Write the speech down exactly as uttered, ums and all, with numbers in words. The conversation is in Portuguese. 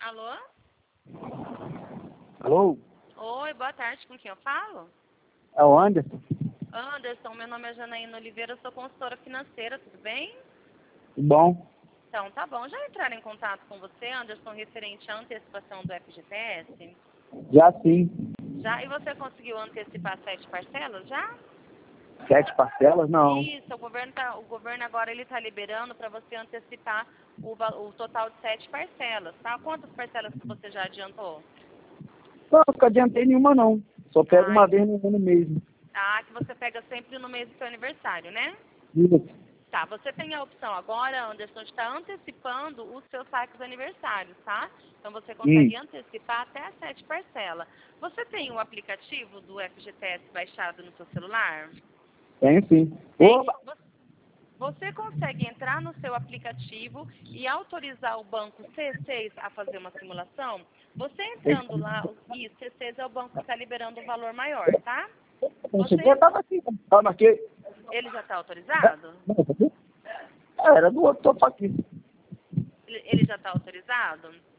Alô? Alô? Oi, boa tarde. Com quem eu falo? É o Anderson? Anderson, meu nome é Janaína Oliveira, sou consultora financeira, tudo bem? Tudo bom? Então, tá bom. Já entraram em contato com você, Anderson, referente à antecipação do F G T S? Já sim. Já? E você conseguiu antecipar sete parcelas já? Sete parcelas? Não. Isso, o governo, tá, o governo agora ele está liberando para você antecipar o, va- o total de sete parcelas, tá? Quantas parcelas que você já adiantou? Não, nunca adiantei nenhuma não. Só pego Ai, uma vez no ano mesmo. ah, que você pega sempre no mês do seu aniversário, né? Isso. Tá, você tem a opção agora, Anderson, de estar antecipando os seus saques aniversários, tá? Então você Hum. consegue antecipar até sete parcelas. Você tem o aplicativo do F G T S baixado no seu celular? Tenho sim. Tem? Opa! Você você consegue entrar no seu aplicativo e autorizar o banco C seis a fazer uma simulação? Você entrando lá, isso, C seis é o banco que está liberando um valor maior, tá? Não cheguei, Você, eu tava aqui. Tava marquei. ele já está autorizado? Não, tá aqui? É, era do outro, tô aqui. Ele ele já está autorizado?